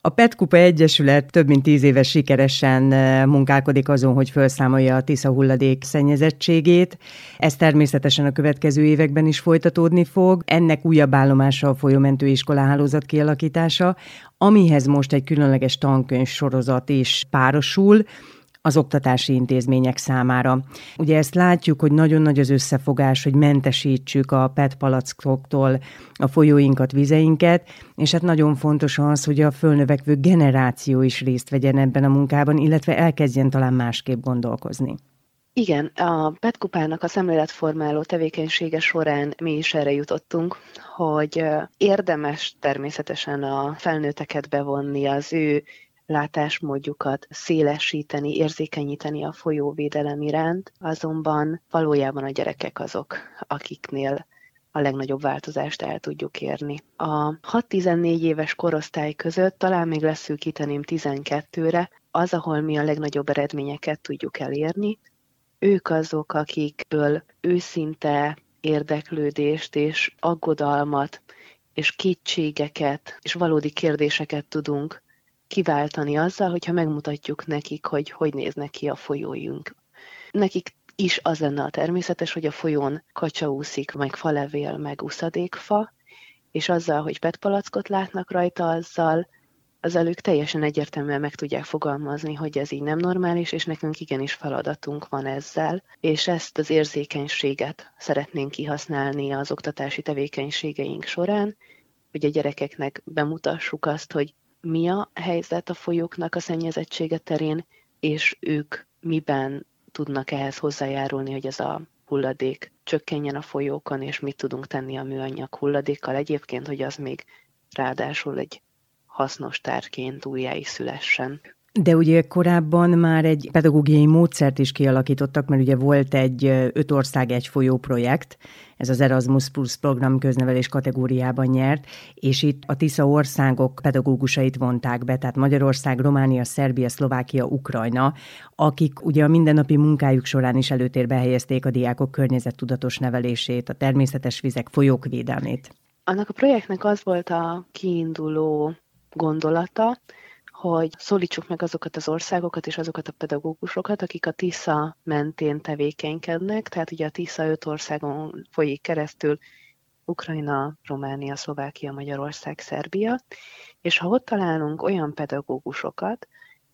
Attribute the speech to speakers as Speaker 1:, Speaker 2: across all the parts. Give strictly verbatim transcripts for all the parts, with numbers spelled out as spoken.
Speaker 1: A Petkupa Egyesület több mint tíz éves sikeresen munkálkodik azon, hogy felszámolja a Tisza hulladék szennyezettségét. Ez természetesen a következő években is folytatódni fog. Ennek újabb állomása a folyómentő iskolahálózat kialakítása, amihez most egy különleges tankönyv sorozat is párosul az oktatási intézmények számára. Ugye ezt látjuk, hogy nagyon nagy az összefogás, hogy mentesítsük a pé e té palackoktól a folyóinkat, vizeinket, és hát nagyon fontos az, hogy a fölnövekvő generáció is részt vegyen ebben a munkában, illetve elkezdjen talán másképp gondolkozni.
Speaker 2: Igen, a Petkupának a szemléletformáló tevékenysége során mi is erre jutottunk, hogy érdemes természetesen a felnőtteket bevonni, az ő látásmódjukat szélesíteni, érzékenyíteni a folyóvédelem iránt, azonban valójában a gyerekek azok, akiknél a legnagyobb változást el tudjuk érni. A hat-tizennégy éves korosztály között talán még leszűkíteném tizenkettőre, az, ahol mi a legnagyobb eredményeket tudjuk elérni. Ők azok, akikből őszinte érdeklődést és aggodalmat és kétségeket és valódi kérdéseket tudunk kiváltani azzal, hogyha megmutatjuk nekik, hogy hogy néznek ki a folyóink. Nekik is az lenne a természetes, hogy a folyón kacsa úszik, meg falevél, meg uszadékfa, és azzal, hogy pé e té palackot látnak rajta, azzal, azzal ők teljesen egyértelműen meg tudják fogalmazni, hogy ez így nem normális, és nekünk igenis feladatunk van ezzel, és ezt az érzékenységet szeretnénk kihasználni az oktatási tevékenységeink során, hogy a gyerekeknek bemutassuk azt, hogy mi a helyzet a folyóknak a szennyezettsége terén, és ők miben tudnak ehhez hozzájárulni, hogy ez a hulladék csökkenjen a folyókon, és mit tudunk tenni a műanyag hulladékkal egyébként, hogy az még ráadásul egy hasznos tárgyként újjá is szülessen.
Speaker 1: De ugye korábban már egy pedagógiai módszert is kialakítottak, mert ugye volt egy öt ország egy folyó projekt, ez az Erasmus Plus program köznevelés kategóriában nyert, és itt a Tisza országok pedagógusait vonták be, tehát Magyarország, Románia, Szerbia, Szlovákia, Ukrajna, akik ugye a mindennapi munkájuk során is előtérbe helyezték a diákok környezettudatos nevelését, a természetes vizek, folyók védelmét.
Speaker 2: Annak a projektnek az volt a kiinduló gondolata, hogy szólítsuk meg azokat az országokat és azokat a pedagógusokat, akik a Tisza mentén tevékenykednek, tehát ugye a Tisza öt országon folyik keresztül, Ukrajna, Románia, Szlovákia, Magyarország, Szerbia, és ha ott találunk olyan pedagógusokat,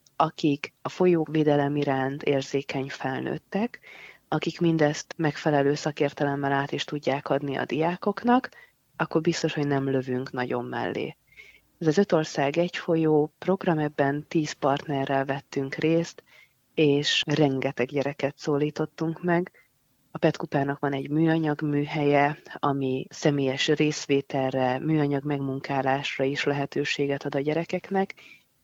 Speaker 2: akik a folyóvédelem iránt érzékeny felnőttek, akik mindezt megfelelő szakértelemmel át is tudják adni a diákoknak, akkor biztos, hogy nem lövünk nagyon mellé. Ez az öt ország egy folyó program, ebben tíz partnerrel vettünk részt, és rengeteg gyereket szólítottunk meg. A Petkupának van egy műanyag műhelye, ami személyes részvételre, műanyag megmunkálásra is lehetőséget ad a gyerekeknek,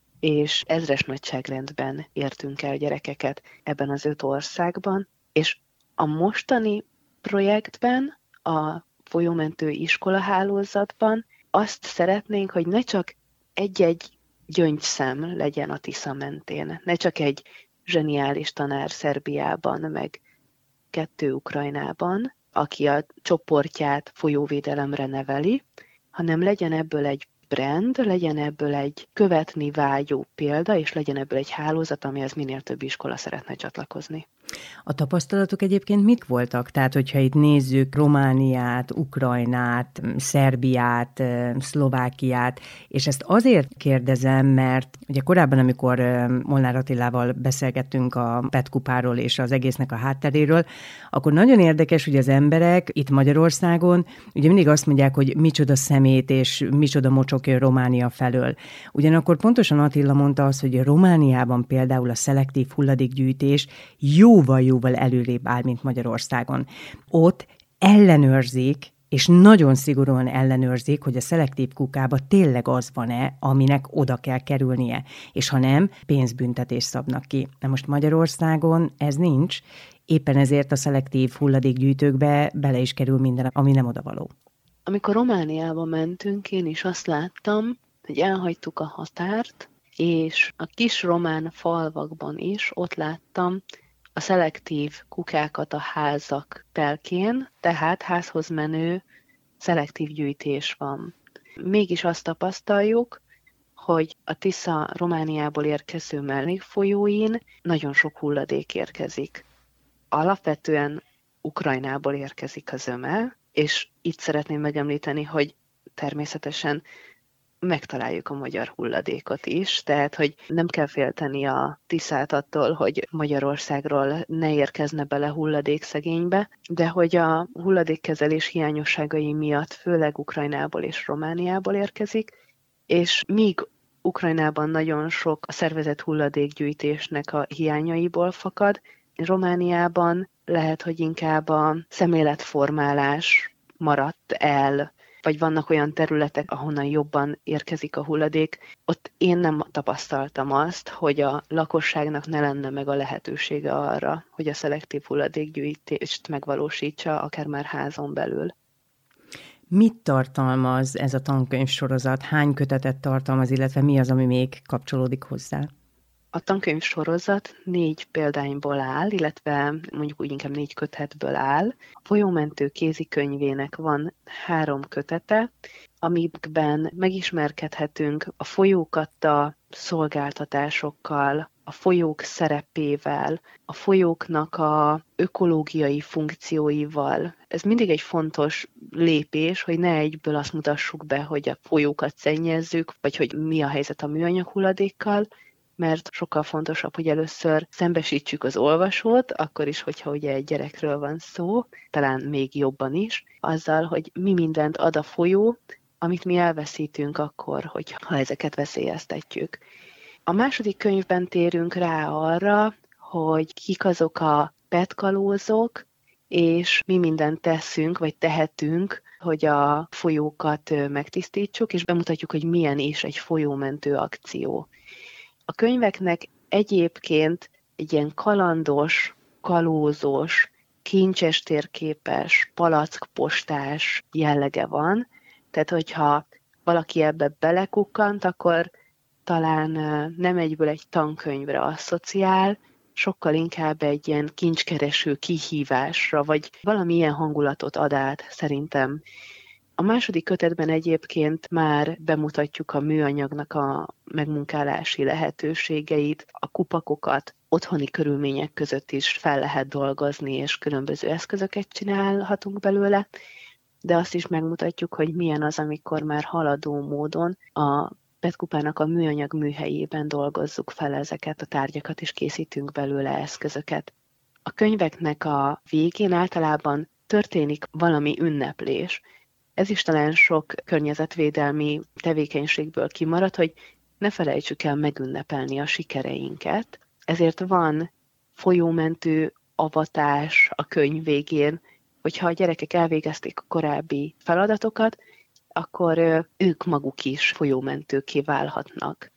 Speaker 2: és ezres nagyságrendben értünk el gyerekeket ebben az öt országban, és a mostani projektben, a folyómentő iskolahálózatban azt szeretnénk, hogy ne csak egy-egy gyöngyszem legyen a Tisza mentén, ne csak egy zseniális tanár Szerbiában, meg kettő Ukrajnában, aki a csoportját folyóvédelemre neveli, hanem legyen ebből egy brand, legyen ebből egy követni vágyó példa, és legyen ebből egy hálózat, amihez minél több iskola szeretne csatlakozni.
Speaker 1: A tapasztalatok egyébként mik voltak? Tehát, hogyha itt nézzük Romániát, Ukrajnát, Szerbiát, Szlovákiát, és ezt azért kérdezem, mert ugye korábban, amikor Molnár Attilával beszélgettünk a Petkupáról és az egésznek a hátteréről, akkor nagyon érdekes, hogy az emberek itt Magyarországon ugye mindig azt mondják, hogy micsoda szemét és micsoda mocsok jön Románia felől. Ugyanakkor pontosan Attila mondta azt, hogy Romániában például a szelektív hulladékgyűjtés jó jóval-jóval előrébb áll, mint Magyarországon. Ott ellenőrzik, és nagyon szigorúan ellenőrzik, hogy a szelektív kukába tényleg az van-e, aminek oda kell kerülnie, és ha nem, pénzbüntetést szabnak ki. De most Magyarországon ez nincs, éppen ezért a szelektív hulladékgyűjtőkbe bele is kerül minden, ami nem odavaló.
Speaker 2: Amikor Romániába mentünk, én is azt láttam, hogy elhagytuk a határt, és a kis román falvakban is ott láttam a szelektív kukákat a házak telkén, tehát házhoz menő szelektív gyűjtés van. Mégis azt tapasztaljuk, hogy a Tisza Romániából érkező mellékfolyóin nagyon sok hulladék érkezik. Alapvetően Ukrajnából érkezik a zöme, és itt szeretném megemlíteni, hogy természetesen megtaláljuk a magyar hulladékot is, tehát hogy nem kell félteni a Tiszát attól, hogy Magyarországról ne érkezne bele hulladékszegénybe, de hogy a hulladékkezelés hiányosságai miatt főleg Ukrajnából és Romániából érkezik, és míg Ukrajnában nagyon sok a szervezett hulladékgyűjtésnek a hiányaiból fakad, Romániában lehet, hogy inkább a szemléletformálás maradt el, vagy vannak olyan területek, ahonnan jobban érkezik a hulladék. Ott én nem tapasztaltam azt, hogy a lakosságnak ne lenne meg a lehetősége arra, hogy a szelektív hulladékgyűjtést megvalósítsa, akár már házon belül.
Speaker 1: Mit tartalmaz ez a tankönyvsorozat? Hány kötetet tartalmaz, illetve mi az, ami még kapcsolódik hozzá?
Speaker 2: A tankönyvsorozat négy példányból áll, illetve mondjuk úgy inkább négy kötetből áll. A Folyómentő kézikönyvének van három kötete, amikben megismerkedhetünk a folyókat a szolgáltatásokkal, a folyók szerepével, a folyóknak a ökológiai funkcióival. Ez mindig egy fontos lépés, hogy ne egyből azt mutassuk be, hogy a folyókat szennyezzük, vagy hogy mi a helyzet a műanyag hulladékkal, mert sokkal fontosabb, hogy először szembesítsük az olvasót, akkor is, hogyha ugye egy gyerekről van szó, talán még jobban is, azzal, hogy mi mindent ad a folyó, amit mi elveszítünk akkor, hogyha ezeket veszélyeztetjük. A második könyvben térünk rá arra, hogy kik azok a petkalózok, és mi mindent teszünk, vagy tehetünk, hogy a folyókat megtisztítsuk, és bemutatjuk, hogy milyen is egy folyómentő akció. A könyveknek egyébként egy ilyen kalandos, kalózos, kincses térképes, palackpostás jellege van, tehát hogyha valaki ebbe belekukkant, akkor talán nem egyből egy tankönyvre asszociál, sokkal inkább egy ilyen kincskereső kihívásra, vagy valamilyen hangulatot ad át szerintem. A második kötetben egyébként már bemutatjuk a műanyagnak a megmunkálási lehetőségeit, a kupakokat, otthoni körülmények között is fel lehet dolgozni, és különböző eszközöket csinálhatunk belőle, de azt is megmutatjuk, hogy milyen az, amikor már haladó módon a petkupának a műanyag műhelyében dolgozzuk fel ezeket a tárgyakat, és készítünk belőle eszközöket. A könyveknek a végén általában történik valami ünneplés. Ez is talán sok környezetvédelmi tevékenységből kimaradt, hogy ne felejtsük el megünnepelni a sikereinket. Ezért van folyómentő avatás a könyv végén, hogyha a gyerekek elvégezték a korábbi feladatokat, akkor ők maguk is folyómentőkké válhatnak.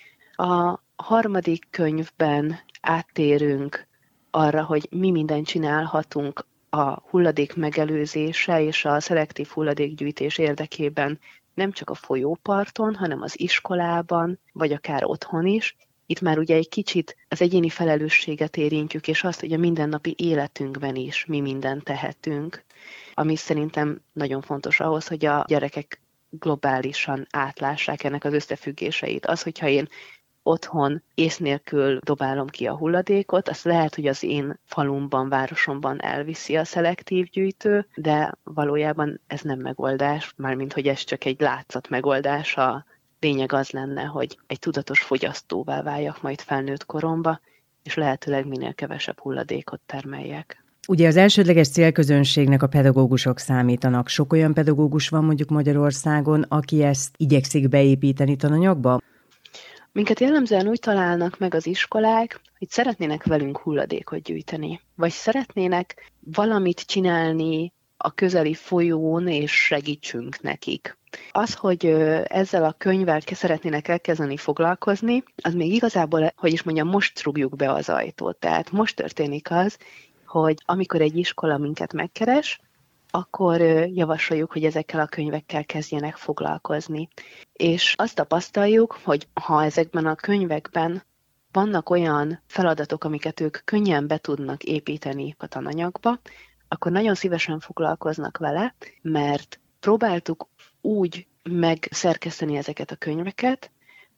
Speaker 2: A harmadik könyvben áttérünk arra, hogy mi mindent csinálhatunk a hulladék megelőzése és a szelektív hulladékgyűjtés érdekében nem csak a folyóparton, hanem az iskolában, vagy akár otthon is. Itt már ugye egy kicsit az egyéni felelősséget érintjük, és azt, hogy a mindennapi életünkben is mi mindent tehetünk, ami szerintem nagyon fontos ahhoz, hogy a gyerekek globálisan átlássák ennek az összefüggéseit. Az, hogyha én otthon ész nélkül dobálom ki a hulladékot, azt lehet, hogy az én falumban, városomban elviszi a szelektív gyűjtő, de valójában ez nem megoldás, mármint hogy ez csak egy látszat megoldás. A lényeg az lenne, hogy egy tudatos fogyasztóvá váljak majd felnőtt koromba, és lehetőleg minél kevesebb hulladékot termeljek.
Speaker 1: Ugye az elsődleges célközönségnek a pedagógusok számítanak. Sok olyan pedagógus van mondjuk Magyarországon, aki ezt igyekszik beépíteni tananyagba?
Speaker 2: Minket jellemzően úgy találnak meg az iskolák, hogy szeretnének velünk hulladékot gyűjteni, vagy szeretnének valamit csinálni a közeli folyón, és segítsünk nekik. Az, hogy ezzel a könyvvel szeretnének elkezdeni foglalkozni, az még igazából, hogy is mondjam, most rúgjuk be az ajtót. Tehát most történik az, hogy amikor egy iskola minket megkeres, akkor javasoljuk, hogy ezekkel a könyvekkel kezdjenek foglalkozni. És azt tapasztaljuk, hogy ha ezekben a könyvekben vannak olyan feladatok, amiket ők könnyen be tudnak építeni a tananyagba, akkor nagyon szívesen foglalkoznak vele, mert próbáltuk úgy megszerkeszteni ezeket a könyveket,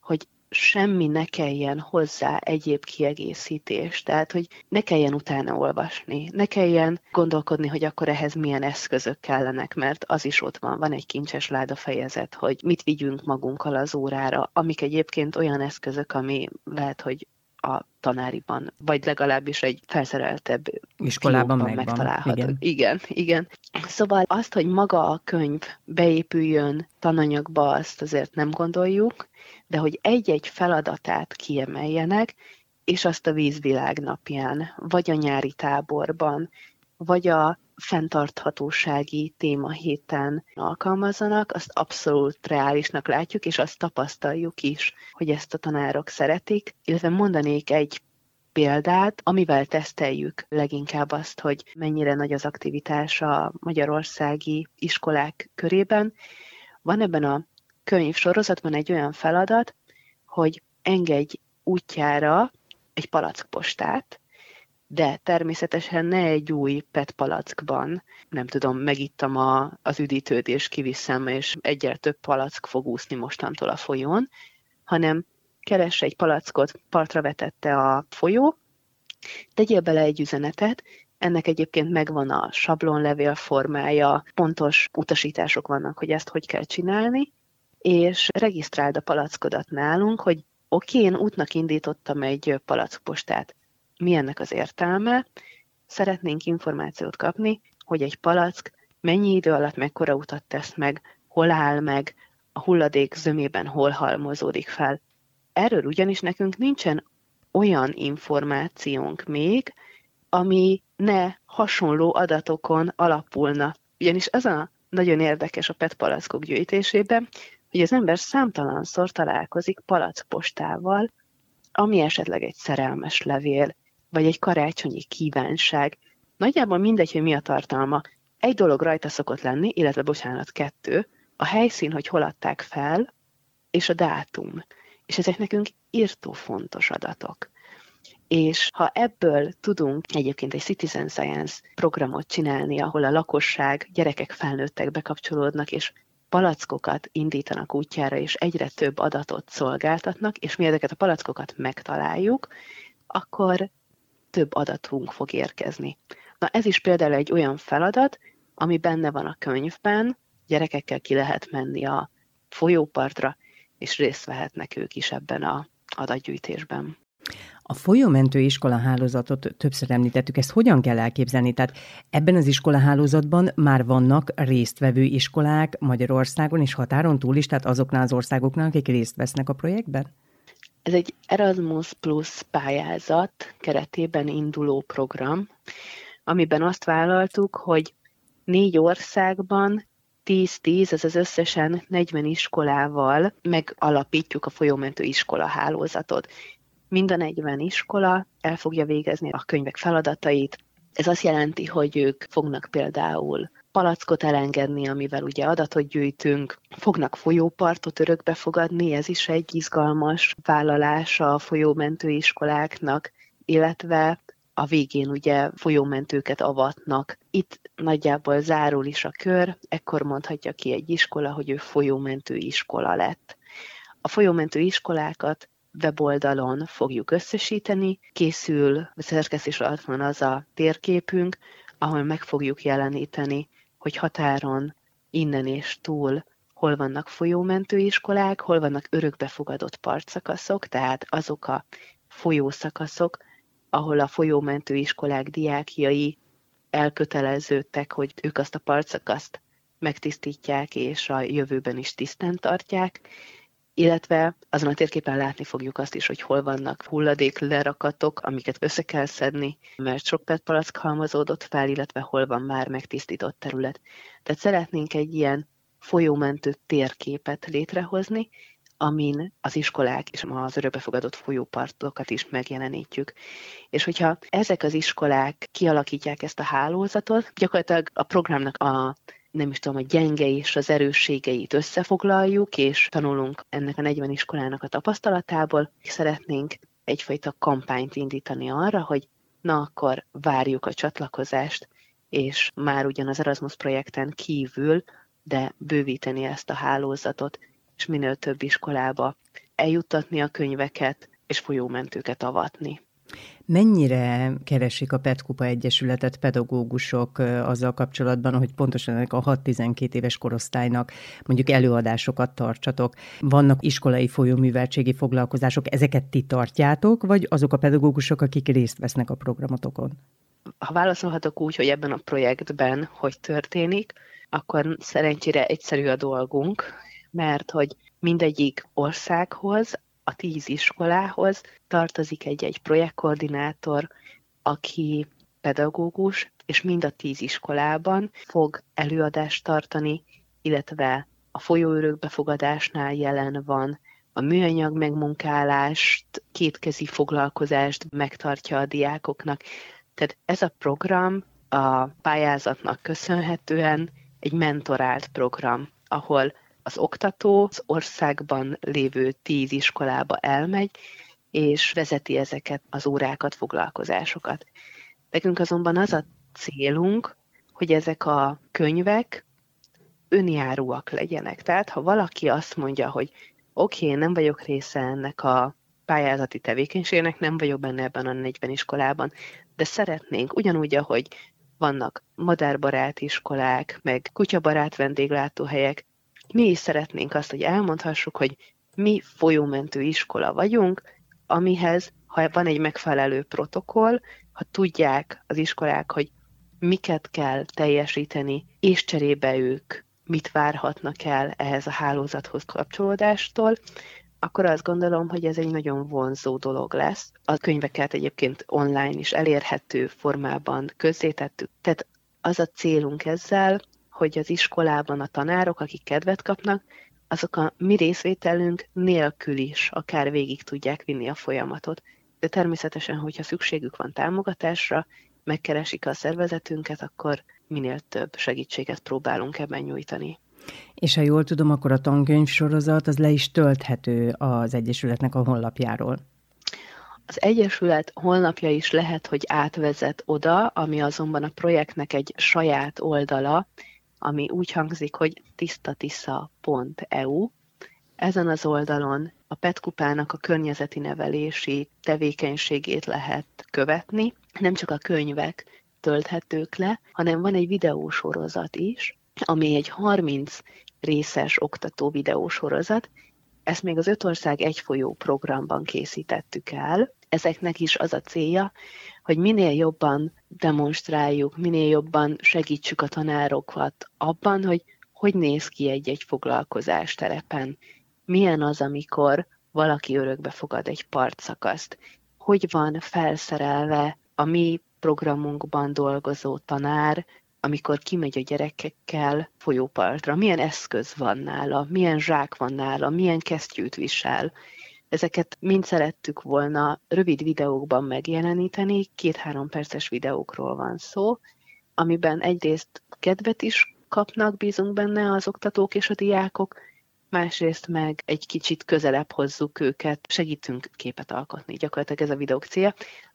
Speaker 2: hogy semmi ne kelljen hozzá egyéb kiegészítés, tehát hogy ne kelljen utána olvasni, ne kelljen gondolkodni, hogy akkor ehhez milyen eszközök kellenek, mert az is ott van, van egy kincses láda fejezet, hogy mit vigyünk magunkkal az órára, amik egyébként olyan eszközök, ami lehet, hogy a tanáriban, vagy legalábbis egy felszereltebb
Speaker 1: iskolában megvan.
Speaker 2: megtalálható.
Speaker 1: Igen.
Speaker 2: igen, igen. Szóval azt, hogy maga a könyv beépüljön tananyagba, azt azért nem gondoljuk, de hogy egy-egy feladatát kiemeljenek, és azt a vízvilág napján, vagy a nyári táborban, vagy a fenntarthatósági témahéten alkalmazzanak, azt abszolút reálisnak látjuk, és azt tapasztaljuk is, hogy ezt a tanárok szeretik, illetve mondanék egy példát, amivel teszteljük leginkább azt, hogy mennyire nagy az aktivitás a magyarországi iskolák körében. Van ebben a könyv sorozatban egy olyan feladat, hogy engedj útjára egy palackpostát, de természetesen ne egy új pet palackban, nem tudom, megittam a, az üdítőt és kiviszem, és egyel több palack fog úszni mostantól a folyón, hanem keresse egy palackot, partra vetette a folyó, tegyél bele egy üzenetet, ennek egyébként megvan a sablonlevél formája, pontos utasítások vannak, hogy ezt hogy kell csinálni, és regisztráld a palackodat nálunk, hogy oké, én útnak indítottam egy palackpostát. Mi ennek az értelme? Szeretnénk információt kapni, hogy egy palack mennyi idő alatt mekkora utat tesz meg, hol áll meg, a hulladék zömében hol halmozódik fel. Erről ugyanis nekünk nincsen olyan információnk még, ami ne hasonló adatokon alapulna. Ugyanis az a nagyon érdekes a pet palackok gyűjtésében, hogy az ember számtalanszor találkozik palackpostával, ami esetleg egy szerelmes levél, vagy egy karácsonyi kívánság. Nagyjából mindegy, hogy mi a tartalma. Egy dolog rajta szokott lenni, illetve bocsánat, kettő, a helyszín, hogy hol adták fel, és a dátum. És ezek nekünk írtó fontos adatok. És ha ebből tudunk egyébként egy citizen science programot csinálni, ahol a lakosság, gyerekek, felnőttek bekapcsolódnak, és palackokat indítanak útjára, és egyre több adatot szolgáltatnak, és mi ezeket a palackokat megtaláljuk, akkor több adatunk fog érkezni. Na ez is például egy olyan feladat, ami benne van a könyvben, gyerekekkel ki lehet menni a folyópartra, és részt vehetnek ők is ebben az adatgyűjtésben.
Speaker 1: A folyómentő iskolahálózatot többször említettük, ezt hogyan kell elképzelni? Tehát ebben az iskolahálózatban már vannak résztvevő iskolák Magyarországon és határon túl is, tehát azoknál az országoknál, akik részt vesznek a projektben?
Speaker 2: Ez egy Erasmus Plus pályázat keretében induló program, amiben azt vállaltuk, hogy négy országban tíz-tíz, ez az összesen negyven iskolával megalapítjuk a folyómentő iskola hálózatot. Mind a negyven iskola el fogja végezni a könyvek feladatait. Ez azt jelenti, hogy ők fognak például palackot elengedni, amivel ugye adatot gyűjtünk, fognak folyópartot örökbe fogadni, ez is egy izgalmas vállalása a folyómentő iskoláknak, illetve a végén ugye folyómentőket avatnak. Itt nagyjából zárul is a kör, ekkor mondhatja ki egy iskola, hogy ő folyómentő iskola lett. A folyómentő iskolákat weboldalon fogjuk összesíteni, készül, szerkesztés alatt van az a térképünk, ahol meg fogjuk jeleníteni, hogy határon innen és túl hol vannak folyómentő iskolák, hol vannak örökbefogadott partszakaszok, tehát azok a folyószakaszok, ahol a folyómentő iskolák diákjai elköteleződtek, hogy ők azt a partszakaszt megtisztítják, és a jövőben is tisztán tartják, illetve azon a térképen látni fogjuk azt is, hogy hol vannak hulladék lerakatok, amiket össze kell szedni, mert sok pet palack halmozódott fel, illetve hol van már megtisztított terület. Tehát szeretnénk egy ilyen folyómentő térképet létrehozni, amin az iskolák és az örökbefogadott folyópartokat is megjelenítjük. És hogyha ezek az iskolák kialakítják ezt a hálózatot, gyakorlatilag a programnak a nem is tudom, a gyenge és az erősségeit összefoglaljuk, és tanulunk ennek a negyven iskolának a tapasztalatából. Szeretnénk egyfajta kampányt indítani arra, hogy na akkor várjuk a csatlakozást, és már ugyan az Erasmus projekten kívül, de bővíteni ezt a hálózatot, és minél több iskolába eljuttatni a könyveket, és folyómentőket avatni.
Speaker 1: Mennyire keresik a Petkupa Egyesületet pedagógusok azzal kapcsolatban, hogy pontosan ennek a hat-tizenkét éves korosztálynak mondjuk előadásokat tartsatok? Vannak iskolai folyóműveltségi foglalkozások, ezeket ti tartjátok, vagy azok a pedagógusok, akik részt vesznek a programotokon?
Speaker 2: Ha válaszolhatok úgy, hogy ebben a projektben hogy történik, akkor szerencsére egyszerű a dolgunk, mert hogy mindegyik országhoz, a tíz iskolához tartozik egy-egy projektkoordinátor, aki pedagógus, és mind a tíz iskolában fog előadást tartani, illetve a folyóörökbefogadásnál jelen van, a műanyag megmunkálást, kétkezi foglalkozást megtartja a diákoknak. Tehát ez a program a pályázatnak köszönhetően egy mentorált program, ahol az oktató az országban lévő tíz iskolába elmegy, és vezeti ezeket az órákat, foglalkozásokat. Nekünk azonban az a célunk, hogy ezek a könyvek önjáróak legyenek. Tehát ha valaki azt mondja, hogy oké, okay, nem vagyok része ennek a pályázati tevékenységnek, nem vagyok benne ebben a negyven iskolában, de szeretnénk, ugyanúgy, ahogy vannak madárbarát iskolák, meg kutyabarát vendéglátóhelyek, mi is szeretnénk azt, hogy elmondhassuk, hogy mi folyómentő iskola vagyunk, amihez, ha van egy megfelelő protokoll, ha tudják az iskolák, hogy miket kell teljesíteni, és cserébe ők mit várhatnak el ehhez a hálózathoz kapcsolódástól, akkor azt gondolom, hogy ez egy nagyon vonzó dolog lesz. A könyveket egyébként online is elérhető formában közzétettük. Tehát az a célunk ezzel, hogy az iskolában a tanárok, akik kedvet kapnak, azok a mi részvételünk nélkül is akár végig tudják vinni a folyamatot. De természetesen, hogyha szükségük van támogatásra, megkeresik a szervezetünket, akkor minél több segítséget próbálunk ebben nyújtani.
Speaker 1: És ha jól tudom, akkor a tankönyvsorozat az le is tölthető az Egyesületnek a honlapjáról.
Speaker 2: Az Egyesület honlapja is lehet, hogy átvezet oda, ami azonban a projektnek egy saját oldala, ami úgy hangzik, hogy tisztatisza pont e u. Ezen az oldalon a Petkupának a környezeti nevelési tevékenységét lehet követni. Nem csak a könyvek tölthetők le, hanem van egy videósorozat is, ami egy harminc részes oktató videósorozat. Ezt még az Öt ország egy folyó programban készítettük el. Ezeknek is az a célja, hogy minél jobban demonstráljuk, minél jobban segítsük a tanárokat abban, hogy hogy néz ki egy-egy foglalkozás terepen. Milyen az, amikor valaki örökbe fogad egy partszakaszt. Hogy van felszerelve a mi programunkban dolgozó tanár, amikor kimegy a gyerekekkel folyópartra. Milyen eszköz van nála, milyen zsák van nála, milyen kesztyűt visel. Ezeket mind szerettük volna rövid videókban megjeleníteni, két-három perces videókról van szó, amiben egyrészt kedvet is kapnak, bízunk benne az oktatók és a diákok, másrészt meg egy kicsit közelebb hozzuk őket, segítünk képet alkotni, gyakorlatilag ez a videók célja,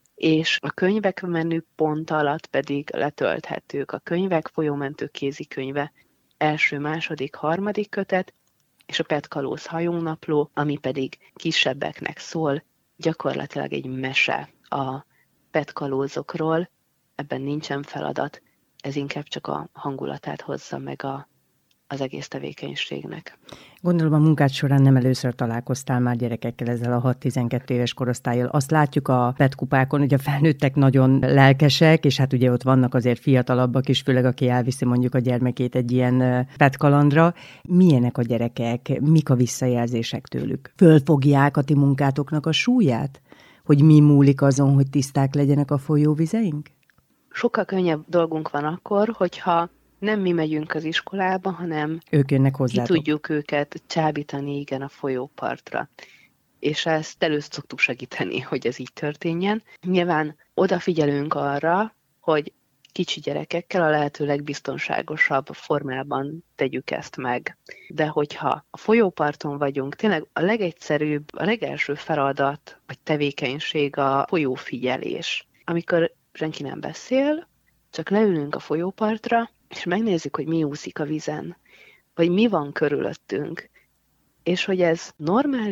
Speaker 2: és a könyvek menüpont alatt pedig letölthetők a könyvek, folyómentő kézikönyve, első, második, harmadik kötet, és a Petkalóz hajónapló, ami pedig kisebbeknek szól, gyakorlatilag egy mese a petkalózokról, ebben nincsen feladat, ez inkább csak a hangulatát hozza meg a, az egész tevékenységnek.
Speaker 1: Gondolom a munkád során nem először találkoztál már gyerekekkel ezzel a hat-tizenkét éves korosztállyal. Azt látjuk a petkupákon, hogy a felnőttek nagyon lelkesek, és hát ugye ott vannak azért fiatalabbak is, főleg aki elviszi mondjuk a gyermekét egy ilyen petkalandra. Milyenek a gyerekek, mik a visszajelzések tőlük? Fölfogják a ti munkátoknak a súlyát? Hogy mi múlik azon, hogy tiszták legyenek a folyóvizeink?
Speaker 2: Sokkal könnyebb dolgunk van akkor, hogyha nem mi megyünk az iskolába, hanem
Speaker 1: ők jönnek hozzátok.
Speaker 2: Ki tudjuk őket csábítani, igen, a folyópartra. És ezt először szoktuk segíteni, hogy ez így történjen. Nyilván odafigyelünk arra, hogy kicsi gyerekekkel a lehető legbiztonságosabb formában tegyük ezt meg. De hogyha a folyóparton vagyunk, tényleg a legegyszerűbb, a legelső feladat vagy tevékenység a folyófigyelés. Amikor senki nem beszél, csak leülünk a folyópartra, és megnézzük, hogy mi úszik a vízen, vagy mi van körülöttünk, és hogy ez normális,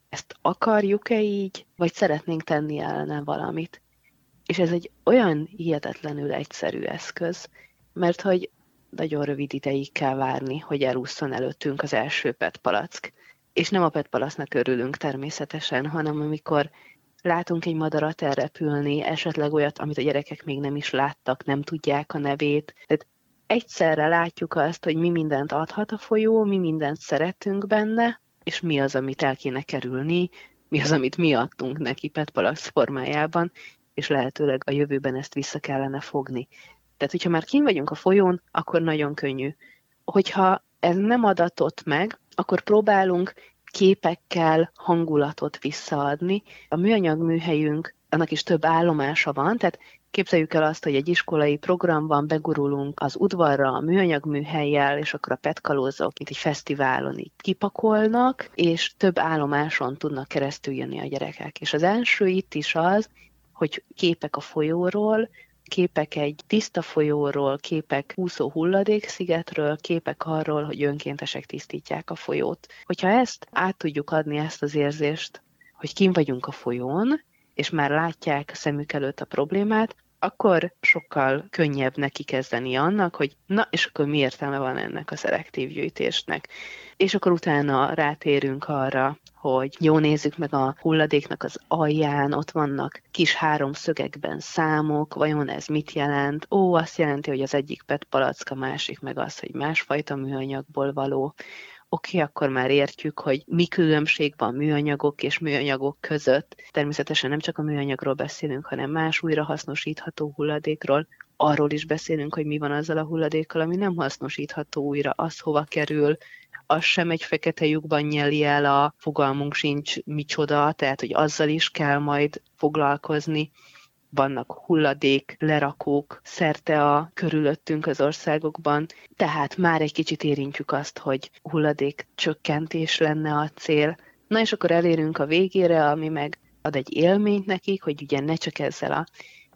Speaker 2: ezt akarjuk-e így, vagy szeretnénk tenni ellene valamit. És ez egy olyan hihetetlenül egyszerű eszköz, mert hogy nagyon rövid ideig kell várni, hogy elússzon előttünk az első pé é té palack. És nem a pé é té palacknak örülünk természetesen, hanem amikor látunk egy madarat elrepülni, esetleg olyat, amit a gyerekek még nem is láttak, nem tudják a nevét. Tehát egyszerre látjuk azt, hogy mi mindent adhat a folyó, mi mindent szeretünk benne, és mi az, amit el kéne kerülni, mi az, amit mi adtunk neki pé é té palack formájában, és lehetőleg a jövőben ezt vissza kellene fogni. Tehát, hogyha már kint vagyunk a folyón, akkor nagyon könnyű. Hogyha ez nem adatott meg, akkor próbálunk képekkel hangulatot visszaadni. A műanyag műhelyünk, annak is több állomása van, tehát képzeljük el azt, hogy egy iskolai programban begurulunk az udvarra a műanyag műhellyel, és akkor a petkalózok, mint egy fesztiválon így kipakolnak, és több állomáson tudnak keresztül jönni a gyerekek. És az első itt is az, hogy képek a folyóról, képek egy tiszta folyóról, képek úszó hulladékszigetről, képek arról, hogy önkéntesek tisztítják a folyót. Hogyha ezt át tudjuk adni, ezt az érzést, hogy kint vagyunk a folyón, és már látják a szemük előtt a problémát, akkor sokkal könnyebb neki kezdeni annak, hogy na, és akkor mi értelme van ennek a szelektív gyűjtésnek. És akkor utána rátérünk arra, hogy jó, nézzük meg a hulladéknak az alján, ott vannak kis háromszögekben számok, vajon ez mit jelent? Ó, azt jelenti, hogy az egyik pé é té palack, a másik meg az, hogy másfajta műanyagból való. Oké, okay, akkor már értjük, hogy mi különbség van műanyagok és műanyagok között. Természetesen nem csak a műanyagról beszélünk, hanem más újrahasznosítható hulladékról. Arról is beszélünk, hogy mi van azzal a hulladékkal, ami nem hasznosítható újra, az hova kerül, az sem egy fekete lyukban nyeli el, a fogalmunk sincs micsoda, tehát hogy azzal is kell majd foglalkozni. Vannak hulladék, lerakók szerte a körülöttünk az országokban, tehát már egy kicsit érintjük azt, hogy hulladék csökkentés lenne a cél. Na és akkor elérünk a végére, ami meg ad egy élményt nekik, hogy ugye ne csak ezzel a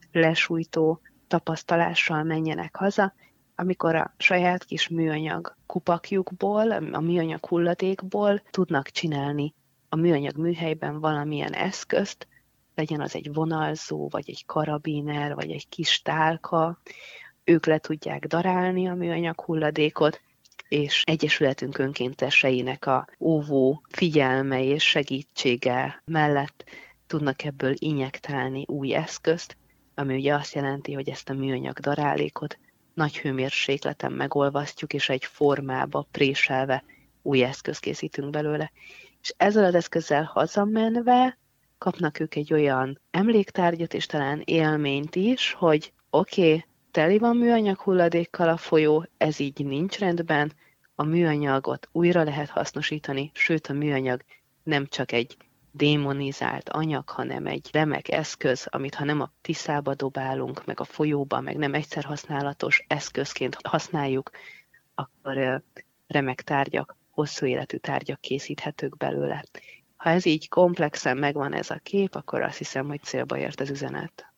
Speaker 2: lesújtó tapasztalással menjenek haza, amikor a saját kis műanyag kupakjukból, a műanyag hulladékból tudnak csinálni a műanyag műhelyben valamilyen eszközt, legyen az egy vonalzó, vagy egy karabiner, vagy egy kis tálka, ők le tudják darálni a műanyag hulladékot, és egyesületünk önkénteseinek a óvó figyelme és segítsége mellett tudnak ebből injektálni új eszközt, ami ugye azt jelenti, hogy ezt a műanyag darálékot nagy hőmérsékleten megolvasztjuk, és egy formába préselve új eszközt készítünk belőle. És ezzel az eszközzel hazamenve kapnak ők egy olyan emléktárgyat, és talán élményt is, hogy oké, okay, teli van műanyag hulladékkal a folyó, ez így nincs rendben, a műanyagot újra lehet hasznosítani, sőt a műanyag nem csak egy démonizált anyag, hanem egy remek eszköz, amit ha nem a Tiszába dobálunk, meg a folyóba, meg nem egyszer használatos eszközként használjuk, akkor remek tárgyak, hosszú életű tárgyak készíthetők belőle. Ha ez így komplexen megvan ez a kép, akkor azt hiszem, hogy célba ért az üzenet.